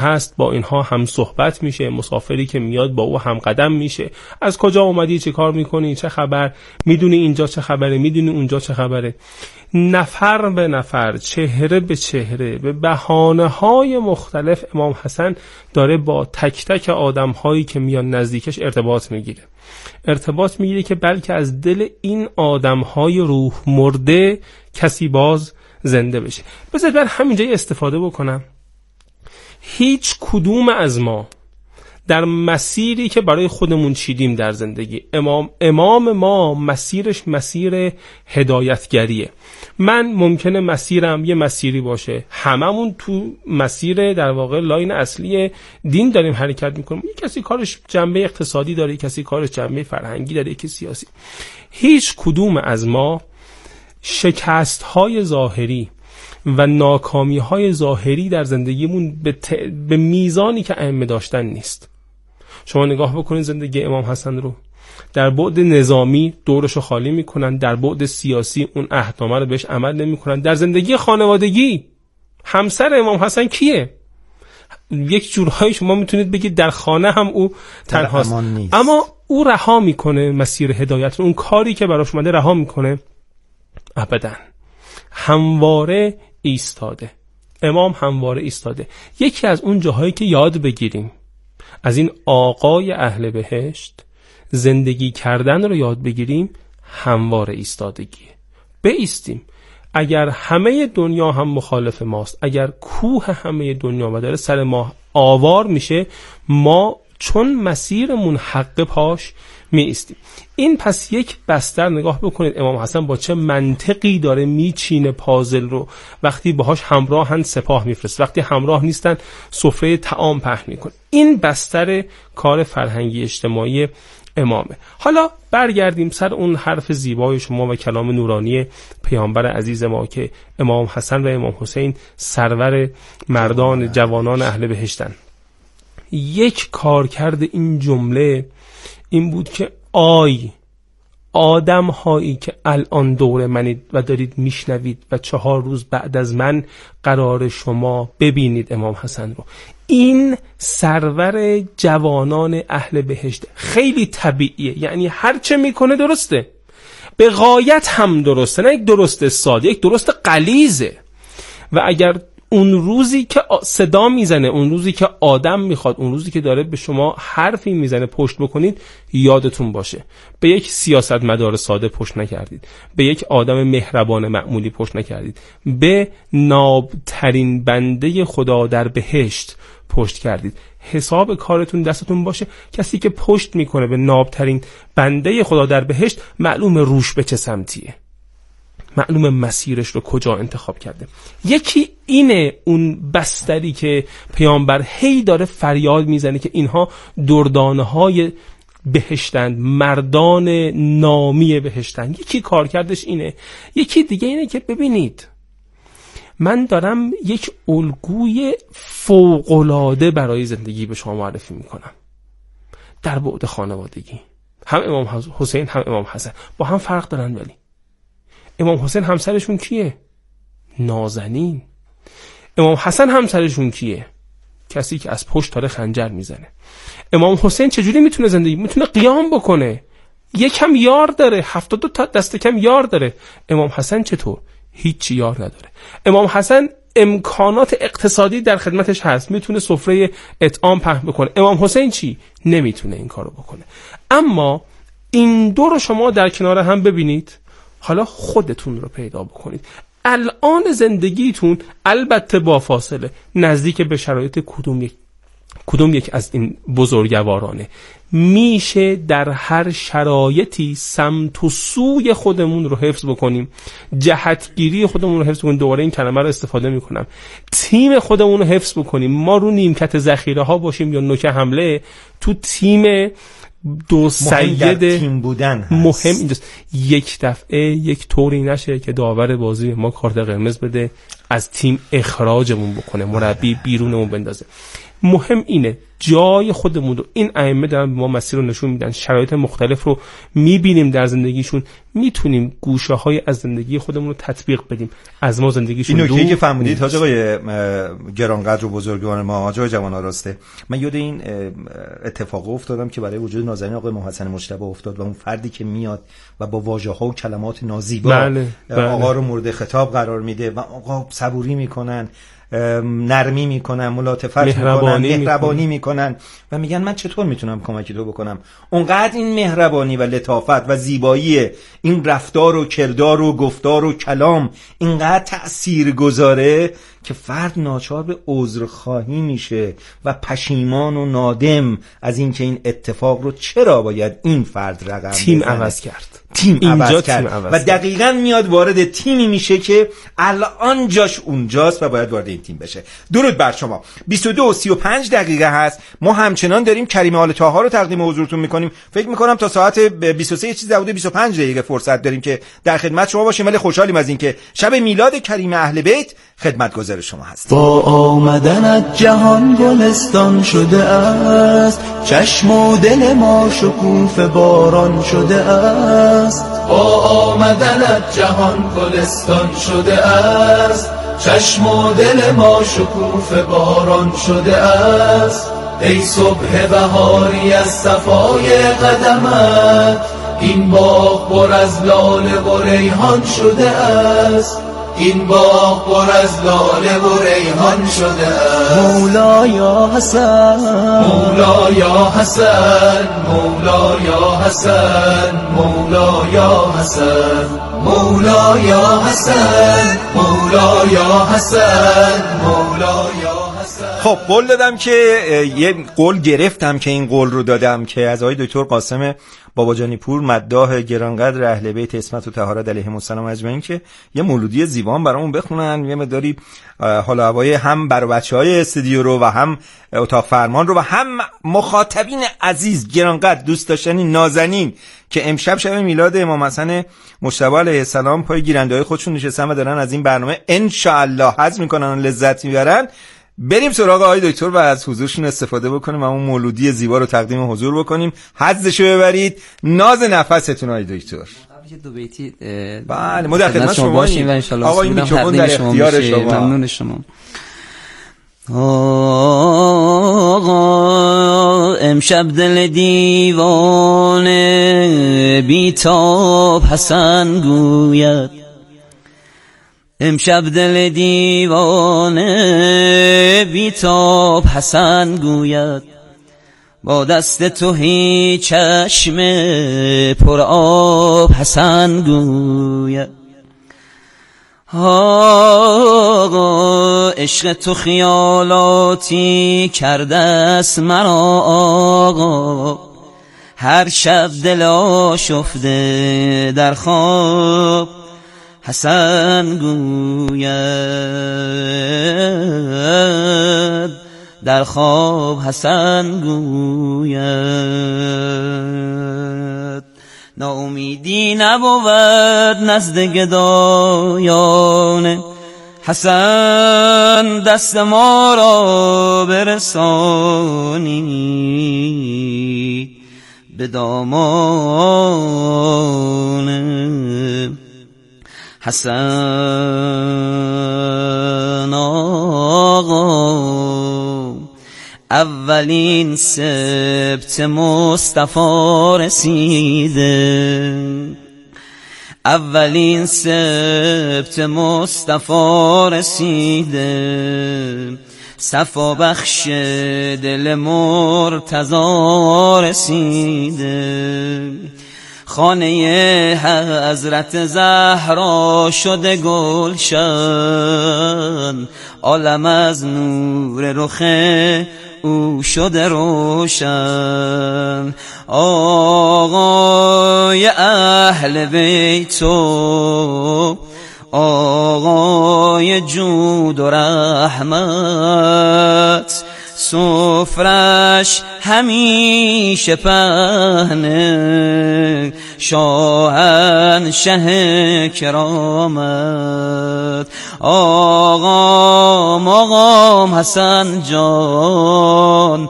هست با اینها هم صحبت میشه، مسافری که میاد با او هم قدم میشه، از کجا اومدی، چه کار میکنی، چه خبر، میدونی اینجا چه خبره، میدونی اونجا چه خبره. نفر به نفر، چهره به چهره، به بهانه‌های مختلف امام حسن داره با تک تک آدم‌هایی که میان نزدیکش ارتباط میگیره که بلکه از دل این آدم‌های روح مرده کسی باز زنده بشه. بذارید من همینجا استفاده بکنم. هیچ کدوم از ما در مسیری که برای خودمون چیدیم در زندگی، امام ما مسیرش مسیر هدایتگریه. من ممکنه مسیرم یه مسیری باشه، هممون تو مسیر در واقع لاین اصلی دین داریم حرکت میکنیم. کسی کارش جنبه اقتصادی داره، کسی کارش جنبه فرهنگی داره، یکی سیاسی. هیچ کدوم از ما شکست‌های ظاهری و ناکامی‌های ظاهری در زندگیمون به میزانی که ائمه داشتن نیست. شما نگاه بکنید زندگی امام حسن رو، در بعد نظامی دورشو خالی میکنن، در بعد سیاسی اون عهدنامه رو بهش عمل نمیکنن. در زندگی خانوادگی همسر امام حسن کیه؟ یک جورهایی شما میتونید بگید در خانه هم او تنهاست، اما او رها میکنه مسیر هدایت رو، اون کاری که براش اومده رها میکنه؟ ابدا. همواره ایستاده. امام همواره ایستاده. یکی از اون جاهایی که یاد بگیریم از این آقای اهل بهشت، زندگی کردن رو یاد بگیریم، همواره ایستادگیه. بایستیم. اگر همه دنیا هم مخالف ماست، اگر کوه همه دنیا و داره سر ما آوار میشه، ما چون مسیرمون حق پاش می ایستیم. این پس یک بستر نگاه بکنید امام حسن با چه منطقی داره میچینه پازل رو. وقتی باهاش همراهن سپاه میفرست، وقتی همراه نیستن سفره طعام پهن میکنه. این بستر کار فرهنگی اجتماعی امامه. حالا برگردیم سر اون حرف زیبای شما و کلام نورانی پیامبر عزیز ما که امام حسن و امام حسین سرور مردان جوانان اهل بهشتن. یک کارکرد این جمله این بود که آدم هایی که الان دور منید و دارید میشنوید و 4 روز بعد از من قرار شما ببینید امام حسن رو، این سرور جوانان اهل بهشت. خیلی طبیعیه، یعنی هر چه میکنه درسته، به غایت هم درسته، نه یک درست ساده، یک درست غلیظه. و اگر اون روزی که صدا میزنه، اون روزی که آدم میخواد، اون روزی که داره به شما حرفی میزنه پشت بکنید، یادتون باشه به یک سیاستمدار ساده پشت نکردید، به یک آدم مهربان معمولی پشت نکردید، به نابترین بنده خدا در بهشت پشت کردید. حساب کارتون دستتون باشه. کسی که پشت میکنه به نابترین بنده خدا در بهشت، معلوم روش به چه سمتیه، معلوم مسیرش رو کجا انتخاب کرده. یکی اینه اون بستری که پیامبر هی داره فریاد میزنه که اینها دردانه‌های بهشتند، مردان نامی بهشتند. یکی کارکردش اینه. یکی دیگه اینه که ببینید من دارم یک الگوی فوق‌العاده برای زندگی به شما معرفی میکنم. در بعد خانوادگی هم امام حسین هم امام حسن با هم فرق دارن، ولی امام حسین همسرشون کیه؟ نازنین. امام حسن همسرشون کیه؟ کسی که از پشت داره خنجر میزنه. امام حسین چجوری میتونه زندگی، میتونه قیام بکنه، یکم یار داره، 72 تا دست کم یار داره. امام حسن چطور؟ هیچ یار نداره. امام حسن امکانات اقتصادی در خدمتش هست، میتونه سفره اطعام پهن بکنه. امام حسین چی؟ نمیتونه این کارو بکنه. اما این دو رو شما در کنار هم ببینید، حالا خودتون رو پیدا بکنید. الان زندگیتون البته با فاصله نزدیک به شرایط کدوم یک از این بزرگوارانه. میشه در هر شرایطی سمت و سوی خودمون رو حفظ بکنیم، جهتگیری خودمون رو حفظ بکنیم. دوباره این کلمه رو استفاده میکنم، تیم خودمون رو حفظ بکنیم. ما رو نیمکت ذخیره ها باشیم یا نوک حمله. تو تیم دو سید تیم بودن هست. مهم اینجاست یک دفعه یک طوری نشه که داور بازی ما کارت قرمز بده، از تیم اخراجمون بکنه، مربی بیرونمون بندازه. مهم اینه جای خودمون رو این ائمه دارن به ما مسیر رو نشون میدن، شرایط مختلف رو میبینیم در زندگیشون، میتونیم گوشه‌های از زندگی خودمون رو تطبیق بدیم، از ما زندگیشون این نکته که فرمودید حاج آقای گرانقدر و بزرگوار ما، حاج آقای جوان آراسته، من یاد این اتفاق افتادم که برای وجود نازنین آقای محسن مجتبی افتاد و اون فردی که میاد و با واژه‌ها و کلمات نازیبا آقا رو مورد خطاب قرار میده و آقا صبوری میکنن، نرمی میکنن، ملاطفت میکنن، مهربانی میکنن و میگن من چطور میتونم کمکی تو بکنم. اونقدر این مهربانی و لطافت و زیبایی این رفتار و کردار و گفتار و کلام اینقدر تأثیر گذاره که فرد ناچار به عذرخواهی میشه و پشیمان و نادم از اینکه این اتفاق رو چرا باید این فرد رقم تیم بزنه. عوض کرد، تیم عوض کرد و دقیقاً میاد وارد تیمی میشه که الان جاش اونجاست و باید وارد این تیم بشه. درود بر شما. 22:35 دقیقه هست. ما همچنان داریم کریم آل طاها رو تقدیم حضورتون میکنیم. فکر میکنم تا ساعت 23 چیز حدود 25 دقیقه فرصت داریم که در خدمت شما باشیم، ولی خوشحالیم از اینکه شب میلاد کریم اهل بیت خدمتگزار شما هستیم. با آمدنت جهان گلستان شده است، چشم و دل ما شکوفه باران شده است. با آمدنت جهان گلستان شده است، چشم و دل ما شکوفه باران شده است. ای صبح بهاری از صفای قدمت، این باغ پر از لاله و ریحان شده است. این باغ پر از لاله و ریحان شده است. مولا یا حسن، مولا یا حسن، مولا یا حسن، مولا یا حسن، مولا یا حسن، مولا یا حسن، مولا یا حسن. خب قول دادم که یه قول گرفتم که این قول رو دادم که از آقای دکتر قاسم باباجانی پور مداح گرانقدر اهل بیت عصمت و طهارت علیهم السلام اجمعین که یه مولودی زیبان برامون بخونن، یه مقداری حال و هوای هم برای بچهای استودیو رو و هم اتاق فرمان رو و هم مخاطبین عزیز گرانقدر دوست داشتنی نازنین که امشب شب میلاد امام حسن مجتبی علیه السلام پای گیرنده‌های خودشون نشستن و دارن از این برنامه ان شاء الله حظ میکنن و لذت میبرن. بریم سراغ آقای دکتر و از حضورشون استفاده بکنیم و اون مولودی زیبا رو تقدیم حضور بکنیم. حظشو ببرید. ناز نفستون آقای دکتر. دو بیتی بله ما در خدمت شما باشیم و ان شاء الله آقا این میکروفون در اختیار شما. ممنون شما. آقا امشب دل دیوانه بیتاب حسن گوید، امشب دل دیوانه بیتاب حسن گوید، با دست تو هیچ چشم پر آب حسن گوید. آقا عشق تو خیالاتی کرده است مرا آقا، هر شب دل آشفته در خواب حسن گوید، در خواب حسن گوید. ناامیدی نبود نزد گدایان، حسن دست ما را برسانی به دامان حسن. آقا اولین سبت مصطفی رسیده، اولین سبت مصطفی رسیده، صفا بخش دل مرتضی رسیده، خانه حضرت زهرا شده گلشن، عالم از نور رخ او شده روشن. آقای اهل بیت و آقای جود و رحمت، سفرش همیشه پهنه، شاهنشه کرامت. آقام حسن جان،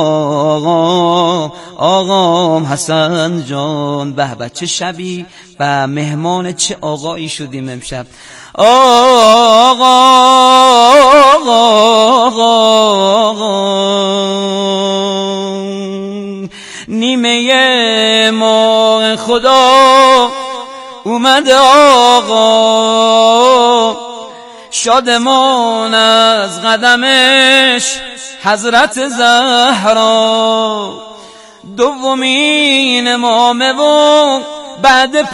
آقام حسن جان. به چه شبی و مهمان چه آقایی شدیم امشب. آقا نیمه ماه خدا اومد آقا، شادمان از قدمش حضرت زهرا. دومین امامه و بعد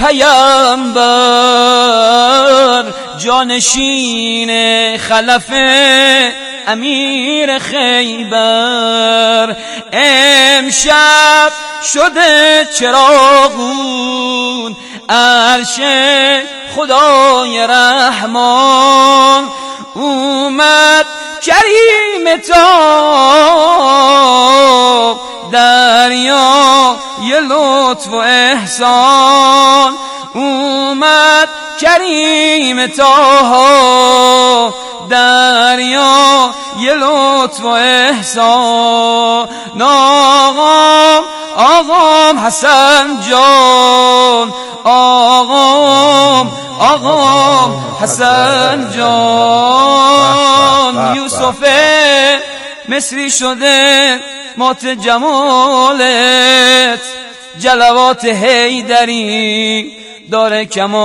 پیامبر، جانشین خلف امیر خیبر. امشب شده چراغون عرش خدای رحمان. اومد کریم تا دریا یه لطف و احسان. اومد کریم تا دریا یه لطف و احسان. آقام حسن جان، آقام حسن جان. یوسف مصری شده مات جمالت، جلوات حیدری داره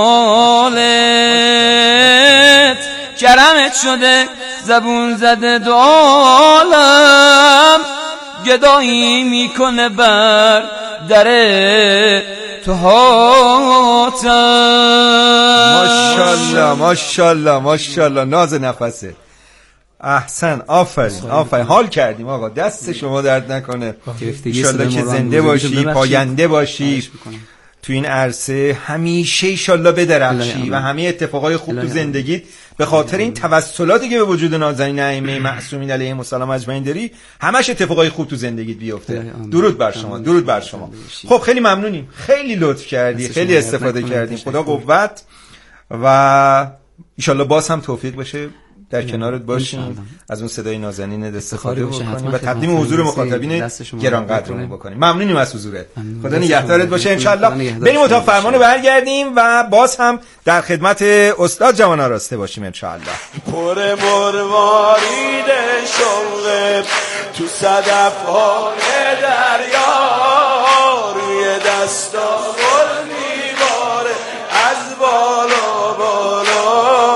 کمالت. کرمت شده زبون زده دو عالم، گدایی میکنه بر در تو هاتم. ماشاءالله ماشاءالله ماشاءالله، ناز نفسه. احسن، آفرین حال کردیم آقا، دست شما درد نکنه. انشالله که زنده باشی، پاینده باشی تو این عرصه، همیشه انشالله بدرخشی و همه اتفاقای خوب تو زندگیت به خاطر این توسلاتی که به وجود نازنین ائمه معصومین علیهم السلام اجمعین داری، همش اتفاقای خوب تو زندگیت بیفته. درود بر شما، درود بر شما. خب خیلی ممنونیم، خیلی لطف کردی، خیلی استفاده کردیم. خدا قوت و انشالله باز هم توفیق بشه در کنارت باشیم، از اون صدای نازنینت استفاده بکنیم و تقدیم حضور مخاطبین گرانقدرمون بکنیم. ممنونیم از حضورت، خدا نگهدارت باشه. انشالله بریم اتاق فرمان برگردیم و باز هم در خدمت استاد جوان آراسته باشیم انشالله. پر مروارید شوق تو صدف‌های دریا، روی دستا گل میباره از بالا بالا،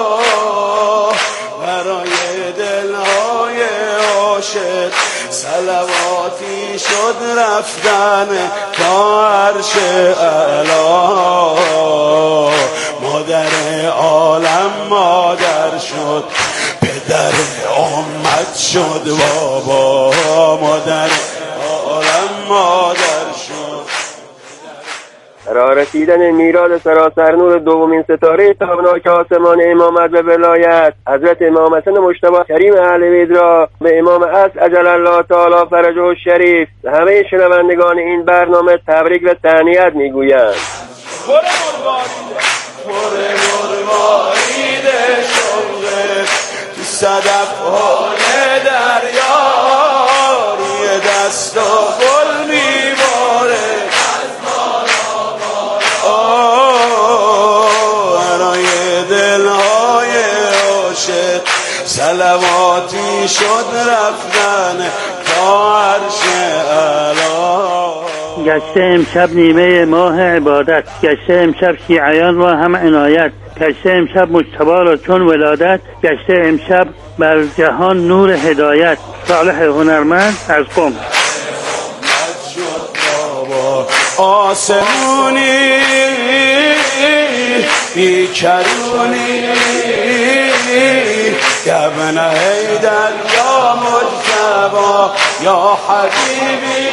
برای دلهای عاشق صلواتی شد رفتن تا عرش اعلا. مادر عالم مادر شد، پدر امت شد بابا. مادر عالم مادر شد. را رسیدن میلاد سراسر نور دومین ستاره تابناک آسمان امامت به ولایت حضرت امام حسن مجتبی کریم اهل بیت را به امام اصل عجل الله تعالی فرجه الشریف همه شنوندگان این برنامه تبریک و تهنیت میگویند. پر مروارید شوق تو صدف‌های دریا، روی دستا گل میباره از بالا بالا، برای دلهای عاشق صلواتی شد رفتن تا عرش اعلا. گشته امشب نیمه ماه عبادت، گشته امشب شیعیان را هم عنایت، گشته امشب مجتبی را چون ولادت، گشته امشب بر جهان نور هدایت. صالح هنرمند از قم. آسمونی بیکرونی ابن حیدر یا مجتبی یا حبیبی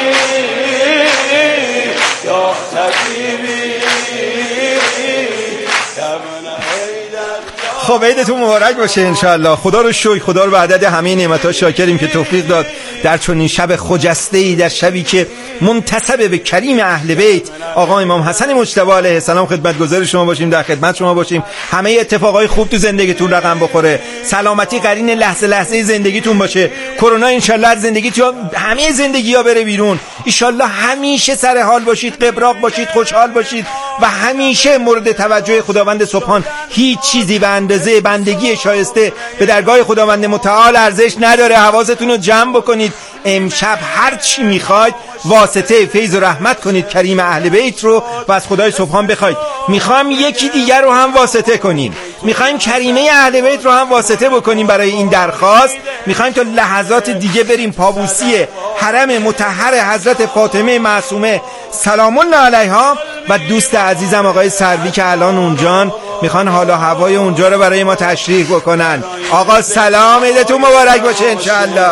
یا طبیبی ابن حیدر. خب عیدتون مبارک باشه انشالله. خدا رو شکر، خدا رو به عدد همه نعمت‌ها شاکریم که توفیق داد در چنین شب خجسته‌ای، در شبی که منتسب به کریم اهل بیت آقا امام حسن مجتبی علیه السلام خدمتگزار شما باشیم، در خدمت شما باشیم. همه اتفاقای خوب تو زندگیتون رقم بخوره، سلامتی قرین لحظه لحظه زندگیتون باشه، کرونا انشالله از زندگیتون همه زندگی‌ها بره بیرون، انشالله همیشه سر حال باشید، قبراق باشید، خوشحال باشید و همیشه مورد توجه خداوند سبحان. هیچ چیزی به اندازه بندگی شایسته به درگاه خداوند متعال ارزش نداره. حواستون رو جمع بکنید. امشب هر چی میخواید واسطه فیض و رحمت کنید کریم اهل بیت رو و از خدای سبحان بخواید. میخوام یکی دیگر رو هم واسطه کنیم، میخوایم کریمه اهل بیت رو هم واسطه بکنیم برای این درخواست. میخوایم تا لحظات دیگه بریم پابوسی حرم مطهر حضرت فاطمه معصومه سلام الله علیها و دوست عزیزم آقای سروی که الان اونجان میخوان حال و هوای اونجا رو برای ما تشریح بکنن. آقا سلام، عیدتون مبارک باشه انشالله.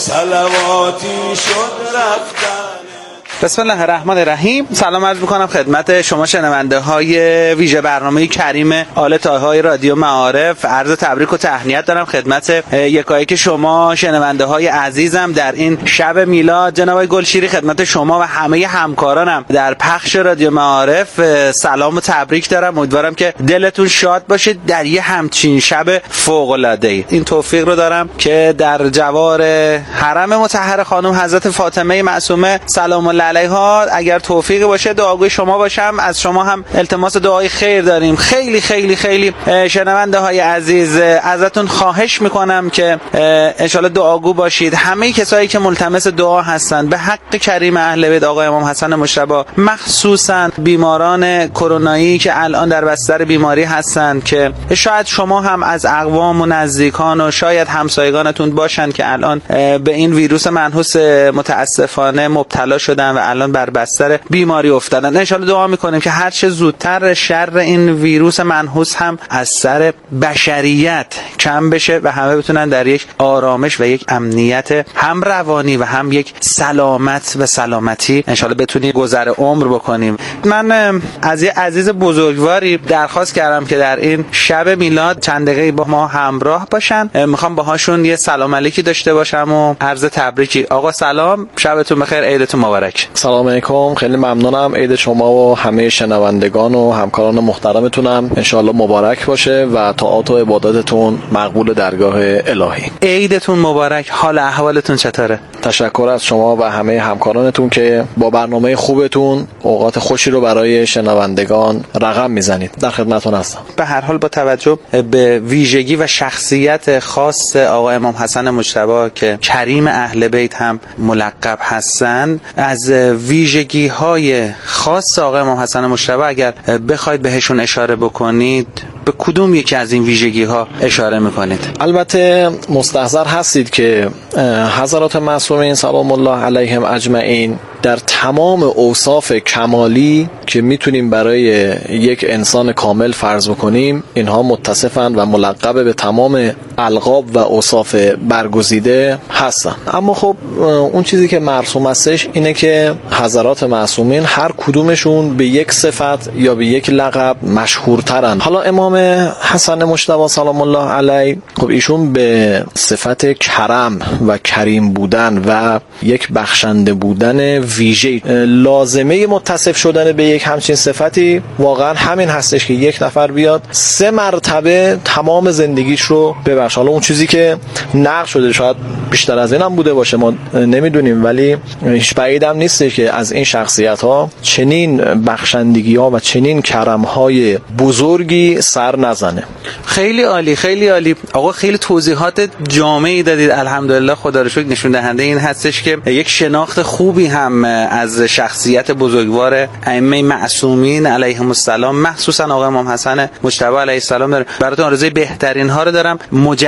صلواتی شد رفتن. بسم الله الرحمن الرحیم. سلام عرض میکنم خدمت شما شنونده های ویژه برنامه کریم آل طاهر های رادیو معارف. عرض تبریک و تهنیت دارم خدمت یکایک شما شنونده های عزیزم در این شب میلاد. جناب گلشیری خدمت شما و همه همکارانم در پخش رادیو معارف سلام و تبریک دارم. امیدوارم که دلتون شاد باشه در یه همچین شب فوق العاده ای. این توفیق رو دارم که در جوار حرم مطهر خانم حضرت فاطمه معصومه سلام الله علیها اگر توفیق باشه دعاگوی شما باشم. از شما هم التماس دعای خیر داریم. خیلی خیلی خیلی شنونده های عزیز ازتون خواهش میکنم که انشالله دعاگو باشید. همه کسایی که ملتمس دعا هستن به حق کریم اهل بیت آقا امام حسن مجتبی، مخصوصا بیماران کرونایی که الان در بستر بیماری هستن که شاید شما هم از اقوام و نزدیکان و شاید همسایگانتون باشن که الان به این ویروس منحوس متاسفانه مبتلا شدن و الان بر بستر بیماری افتادن. انشالله دعا میکنیم که هر چه زودتر شر این ویروس منحوس هم از سر بشریت کم بشه و همه بتونن در یک آرامش و یک امنیت هم روانی و هم یک سلامت و سلامتی انشالله بتونیم گذر عمر بکنیم. من از یه عزیز بزرگواری درخواست کردم که در این شب میلاد چند دقیقه با ما همراه باشن. میخوام باهاشون یه سلام علیکی داشته باشم و عرض تبریکی. آقا سلام، شبتون بخیر، عیدتون مبارک. سلام علیکم، خیلی ممنونم. عید شما و همه شنوندگان و همکاران محترمتونم انشالله مبارک باشه و طاعات و عباداتتون مقبول درگاه الهی. عیدتون مبارک. حال احوالتون چطوره؟ تشکر از شما و همه همکارانتون که با برنامه خوبتون اوقات خوشی رو برای شنوندگان رقم میزنید. در خدمتتون هستم. به هر حال با توجه به ویژگی و شخصیت خاص آقا امام حسن مجتبی که کریم اهل بیت هم ملقب هستن، از ویژگی های خاص آقا امام حسن مجتبی اگر بخواید بهشون اشاره بکنید به کدوم یکی از این ویژگی ها اشاره میکنید؟ البته مستحضر هستید که حضرات معصومین سلام الله علیهم اجمعین در تمام اوصاف کمالی که میتونیم برای یک انسان کامل فرض بکنیم اینها متصفن و ملقب به تمام القاب و اوصاف برگزیده هستن. اما خب اون چیزی که مرسوم هستش اینه که حضرات معصومین هر کدومشون به یک صفت یا به یک لقب مشهورترن. حالا امام حسن مجتبی سلام الله علیه خب ایشون به صفت کرم و کریم بودن و یک بخشنده بودن ویژه لازمه متصف شدن به یک همچین صفتی واقعا همین هستش که یک نفر بیاد 3 مرتبه تمام زندگیش رو ببخشه. حالا اون چیزی که نقل شده شاید بیشتر از این هم بوده باشه، ما نمیدونیم، ولی هیچ بعید هم نیست که از این شخصیت ها چنین بخشندگی ها و چنین کرم های بزرگی سر نزنه. خیلی عالی، خیلی عالی. آقا خیلی توضیحات جامعی دادید. الحمدلله، خدا رو شکر. نشون دهنده این هستش که یک شناخت خوبی هم از شخصیت بزرگوار ائمه معصومین علیهم السلام مخصوصا آقا امام حسن مجتبی علیه السلام داره. براتون آرزوی بهترین ها رو دارم.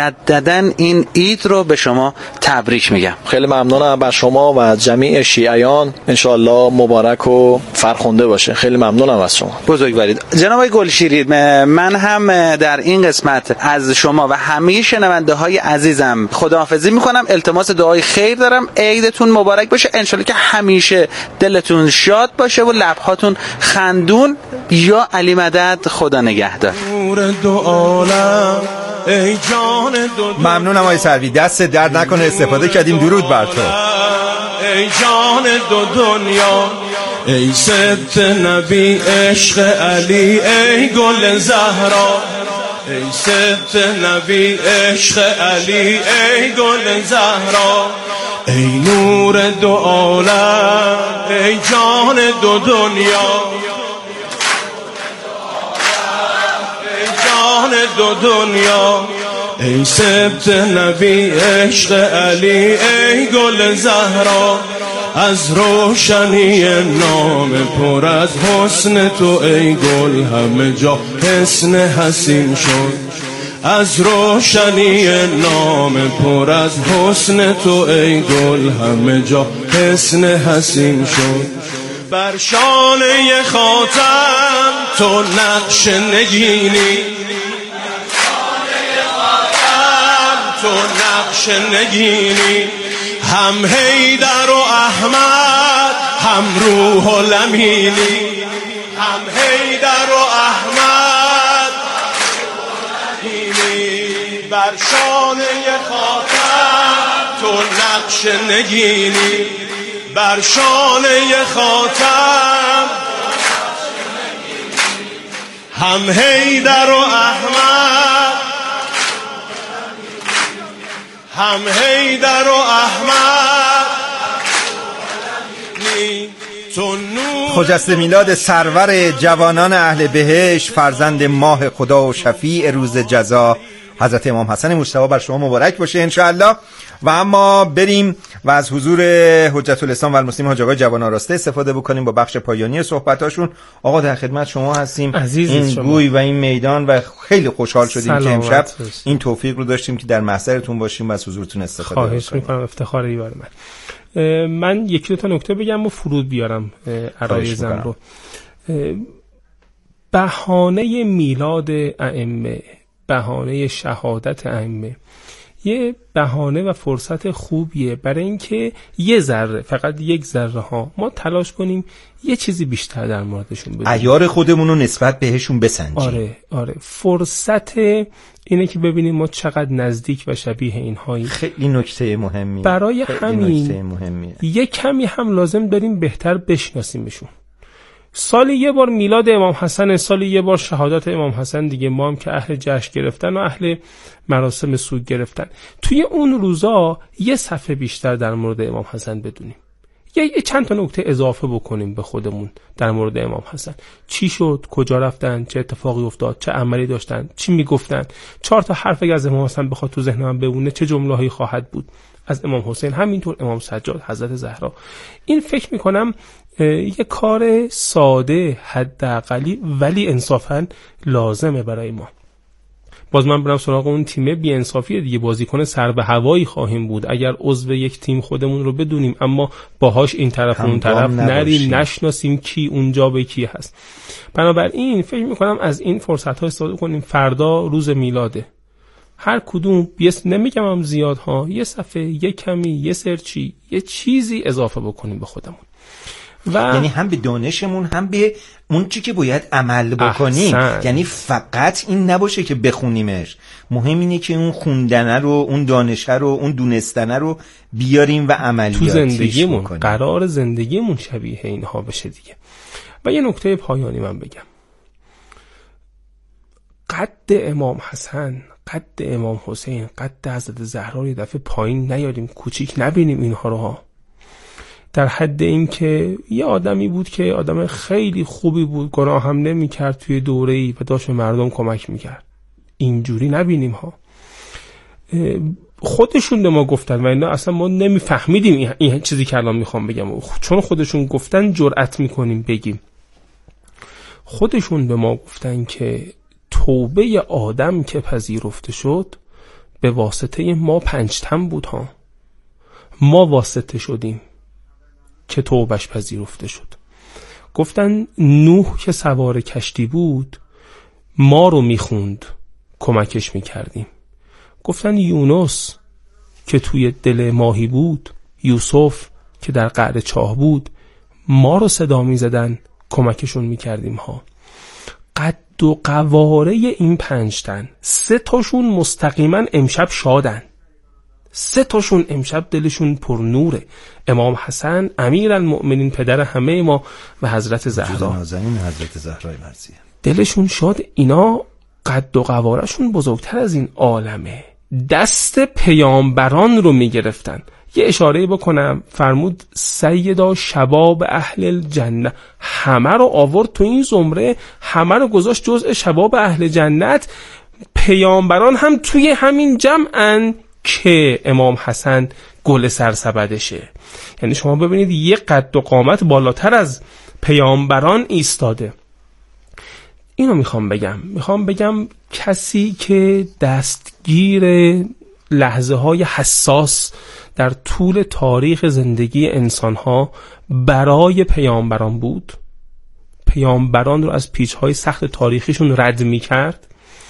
مجددا این عید رو به شما تبریک میگم. خیلی ممنونم. بر شما و جمیع شیعیان انشالله مبارک و فرخنده باشه. خیلی ممنونم از شما. بزرگوارید. جناب گلشیری، من هم در این قسمت از شما و همه شنونده های عزیزم خداحافظی میکنم. التماس دعای خیر دارم. عیدتون مبارک باشه. انشالله که همیشه دلتون شاد باشه و لبهاتون خندون. یا علی مدد، خدا نگهدار. نور دو عالم ای جان دو ممنونم آقای سروی، دست درد نکنه استفاده کردیم. درود بر تو. ای جان دو دنیا ای ست نبی عشق علی ای گل زهرا ای ست نبی عشق علی ای گل زهرا ای نور دو عالم ای جان دو دنیا ای جان دو دنیا ای سبت نبی عشق علی ای گل زهرا از روشنی نام پر از حسن تو ای گل همه جا حسن حسین شد از روشنی نام پر از حسن تو ای گل همه جا حسن حسین شد بر شانه خاتم تو نقش نگینی تو نقش نگینی هم حیدر و احمد هم روح و لمینی هم حیدر و احمد بر شانه خاتم تو نقش نگینی بر شانه خاتم هم حیدر و احمد هم حیدر و احمد خجسته میلاد سرور جوانان اهل بهشت، فرزند ماه خدا و شفیع روز جزا حضرت امام حسن مجتبی بر شما مبارک باشه انشاءالله. و اما بریم و از حضور حجت الاسلام و المسلمین حاج آقای جوان آراسته استفاده بکنیم با بخش پایانی صحبتاشون. آقا در خدمت شما هستیم. این شما. گوی و این میدان و خیلی خوشحال شدیم که امشب این توفیق رو داشتیم که در محضرتون باشیم و از حضورتون استفاده کنیم. خواهش میکنم، افتخاره برای من یکی دو تا نکته بگم و فرود بیارم عرایزم رو. بهانه میلاد ائمه، بهانه شهادت ائمه یه بهانه و فرصت خوبیه برای اینکه یه ذره، فقط یک ذره ها ما تلاش کنیم یه چیزی بیشتر در موردشون بدونیم، عیار خودمون رو نسبت بهشون بسنجیم. آره فرصت اینه که ببینیم ما چقدر نزدیک و شبیه اینهایی. خیلی نکته مهمیه. برای همین یه کمی هم لازم داریم بهتر بشناسیمشون. سالی یه بار میلاد امام حسن، سالی یه بار شهادت امام حسن دیگه. ما هم که اهل جشن گرفتن و اهل مراسم سوگ گرفتن، توی اون روزا یه صفحه بیشتر در مورد امام حسن بدونیم، یه چند تا نکته اضافه بکنیم به خودمون در مورد امام حسن. چی شد، کجا رفتن، چه اتفاقی افتاد، چه عملی داشتن، چی میگفتن. 4 تا حرف از امام حسن بخواد تو ذهنم بمونه چه جمله‌ای خواهد بود. از امام حسین همینطور، امام سجاد، حضرت زهرا. این فکر میکنم یه کار ساده حداقلی ولی انصافاً لازمه برای ما. باز من برم سراغ اون تیم بی انصافی دیگه. بازیکن سر به هوایی خواهیم بود اگر عضو یک تیم خودمون رو بدونیم اما باهاش این طرف اون طرف نریم، نشناسیم کی اونجا به کی هست. بنابراین فکر میکنم از این فرصت ها استفاده کنیم. فردا روز میلاده، هر کدوم نمیگم هم زیاد ها، یه صفحه، یه کمی، یه سرچی، یه چیزی اضافه بکنیم به خودمون. یعنی هم به دانشمون هم به اون چی که باید عمل بکنیم. یعنی فقط این نباشه که بخونیمش، مهم اینه که اون خوندنه رو، اون دانشه رو، اون دونستنه رو بیاریم و عملیاتیش تو زندگیمون بکنیم. قرار زندگیمون شبیه اینها بشه دیگه. و یه نکته پایانی من بگم، قد امام حسن، قد امام حسین، قد حضرت زهرا رو یه دفعه پایین نیاریم، کوچیک نبینیم اینها رو ها. در حد این که یه آدمی بود که آدم خیلی خوبی بود، گناه هم نمی کرد توی دوره‌ای و داشت به مردم کمک میکرد، اینجوری نبینیم ها. خودشون به ما گفتن و اینا اصلا ما نمیفهمیدیم این چیزی که الان میخوام بگم، چون خودشون گفتن جرأت میکنیم بگیم. خودشون به ما گفتن که توبه آدم که پذیرفته شد به واسطه ما 5 تن بود ها. ما واسطه شدیم که توبش پذیرفته شد. گفتن نوح که سوار کشتی بود ما رو میخوند، کمکش میکردیم. گفتن یونس که توی دل ماهی بود، یوسف که در قعر چاه بود، ما رو صدا میزدن، کمکشون میکردیم ها. قد قد و قواره این 5 تن 3 تاشون مستقیما امشب شادن، 3 تاشون امشب دلشون پر نوره. امام حسن امیرالمؤمنین پدر همه ما و حضرت زهرا نازنین حضرت زهرای مرضیه، دلشون شاد. اینا قد و قوارشون بزرگتر از این عالمه، دست پیامبران رو میگرفتن. یه اشاره بکنم، فرمود سیدا شباب اهل الجنه، همه رو آورد تو این زمره، همه رو گذاشت جزء شباب اهل جنت. پیامبران هم توی همین جمعن که امام حسن گل سرسبدشه. یعنی شما ببینید یه قد و قامت بالاتر از پیامبران ایستاده. اینو میخوام بگم کسی که دستگیر لحظه های حساس در طول تاریخ زندگی انسانها برای پیامبران بود، پیامبران رو از پیچهای سخت تاریخیشون رد میکرد،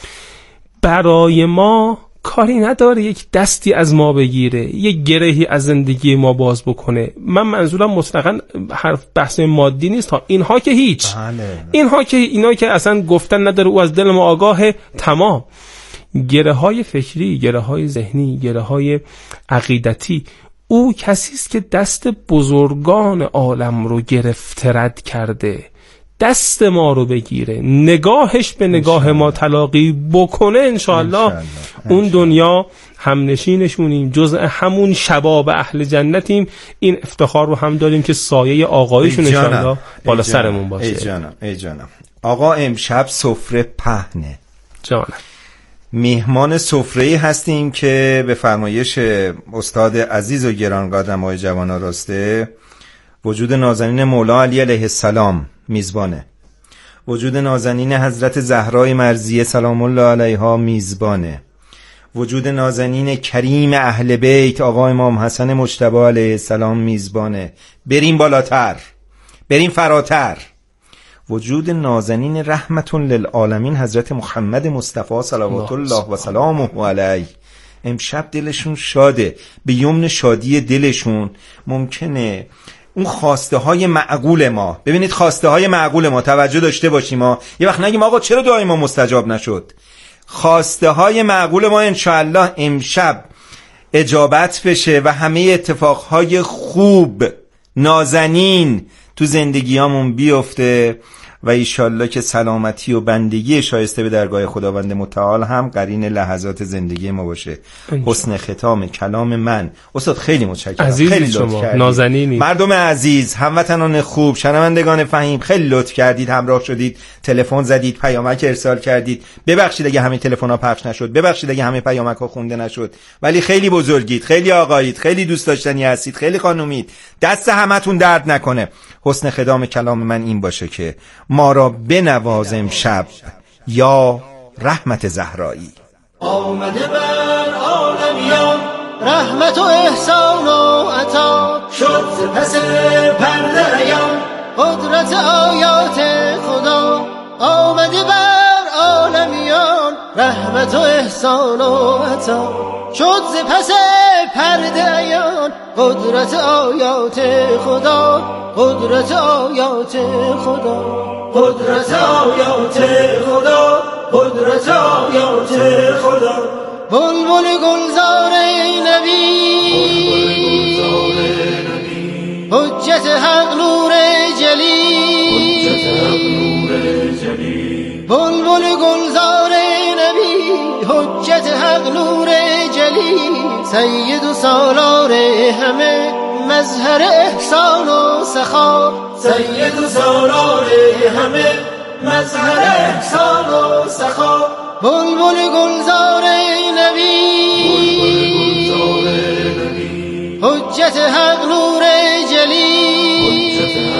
برای ما کاری نداره یک دستی از ما بگیره، یک گرهی از زندگی ما باز بکنه. من منظورم مطلقاً حرف بحث مادی نیست ها، اینها که هیچ، اینا که اصلا گفتن نداره، او از دل ما آگاه. تمام گره های فکری، گره های ذهنی، گره های عقیدتی، او کسی است که دست بزرگان عالم رو گرفته رد کرده، دست ما رو بگیره، نگاهش به نگاه ما تلاقی بکنه. انشاءالله اون دنیا همنشینشونیم، جزء همون شباب اهل جنتیم. این افتخار رو هم داریم که سایه آقایشون انشاءالله بالا سرمون باشه. ای جانم آقا، امشب سفره پهنه. جانم میهمان سفره‌ای هستیم که به فرمایش استاد عزیز و گرانقدر آقای جوان آراسته، وجود نازنین مولا علی علیه السلام میزبانه، وجود نازنین حضرت زهرای مرضیه سلام الله علیها میزبانه، وجود نازنین کریم اهل بیت آقا امام حسن مجتبی علیه السلام میزبانه. بریم بالاتر، بریم فراتر، وجود نازنین رحمت للعالمین حضرت محمد مصطفی صلوات الله و سلامه علیه. امشب دلشون شاده، به یمن شادی دلشون ممکنه اون خواسته های معقول ما، ببینید خواسته های معقول ما توجه داشته باشیم، ما یه وقت نگیم آقا چرا دعای ما مستجاب نشد. خواسته های معقول ما انشاءالله امشب اجابت بشه و همه اتفاقهای خوب نازنین تو زندگیامون بیفته و ایشالله که سلامتی و بندگی شایسته به درگاه خداوند متعال هم قرین لحظات زندگی ما باشه. حسن ختام کلام من. استاد خیلی متشکرم، خیلی لطف کردید. نازنینی. مردم عزیز، هموطنان خوب، شنوندگان فهیم، خیلی لطف کردید، همراه شدید، تلفن زدید، پیامک ارسال کردید. ببخشید اگه همه تلفن‌ها پخش نشد، ببخشید اگه همه پیامک‌ها خونده نشد، ولی خیلی بزرگید، خیلی آقایید، خیلی دوست داشتنی هستید، خیلی خانومید. دست همتون درد نکنه. حسن ختام کلام من این باشه که ما را بنواز امشب یا رحمت زهرایی. آمده بر عالمیان رحمت و احسان و عطا، شد ز پس پرده عیان قدرت آیات خدا. آمده بر عالمیان رحمت و احسان و عطا، شد ز پس پرده عیان قدرت آیات خدا. قدرت آیات خدا، قدرت آیات خدا، قدرت آیات خدا. بلبل گلزار نبی، حجت حق نور جلی، بلبل گلزار نبی، حجت حق نور جلی. سید و سالار همه مظهر احسان و سخا، سید و سالار همه مظهر احسان و سخا. بلبل گلزار نبی، حجت حق نور جلی،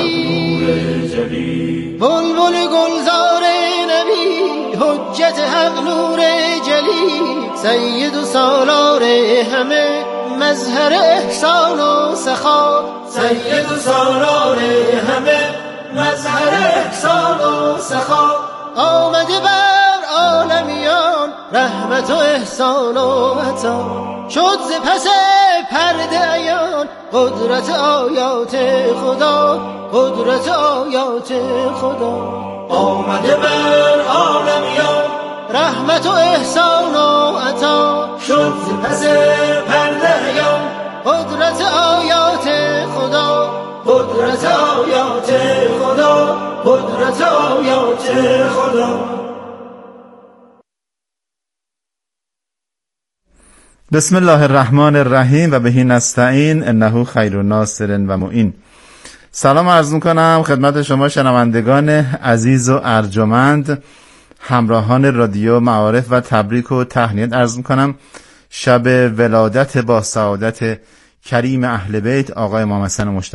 بلبل گلزار نبی، حجت حق نور جلی. سید و سالار همه مظهر احسان و سخا، سید و سالار همه مظهر احسان و سخا. آمده بر عالمیان رحمت و احسان و عطا، شد ز پس پرده عیان قدرت آیات خدا. قدرت آیات خدا، آمده بر عالمیان، رحمت و احسان و عطا شد ز پس پردهیان. قدرت آیات خدا، قدرت آیات خدا، قدرت آیات خدا. بسم الله الرحمن الرحیم و بهی نستعین انه خیر الناصر و معین. سلام عرض میکنم خدمت شما شنوندگان عزیز و ارجمند، همراهان رادیو معارف و تبریک و تهنیت عرض میکنم. شب ولادت با سعادت کریم اهل بیت آقای امام حسن مجتبی